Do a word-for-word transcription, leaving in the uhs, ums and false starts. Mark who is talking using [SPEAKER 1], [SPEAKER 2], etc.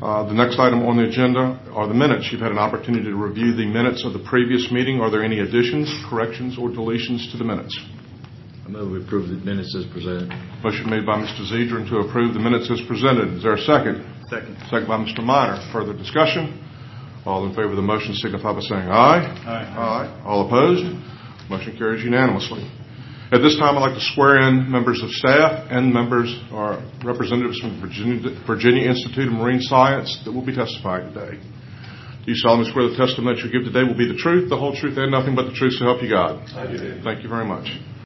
[SPEAKER 1] Uh, the next item on the agenda are the minutes. You've had an opportunity to review the minutes of the previous meeting. Are there any additions, corrections, or deletions to the minutes?
[SPEAKER 2] I move we approve the minutes as presented.
[SPEAKER 1] Motion made by Mister Zedrin to approve the minutes as presented. Is there a second?
[SPEAKER 2] Second.
[SPEAKER 1] Second by Mister Minor. Further discussion? All in favor of the motion signify by saying aye.
[SPEAKER 2] Aye.
[SPEAKER 1] Aye. All opposed? Motion carries unanimously. At this time, I'd like to swear in members of staff and members or representatives from the Virginia, Virginia Institute of Marine Science that will be testifying today. Do you solemnly swear the testimony that you give today will be the truth, the whole truth, and nothing but the truth, so help you God?
[SPEAKER 2] I do.
[SPEAKER 1] Thank you very much.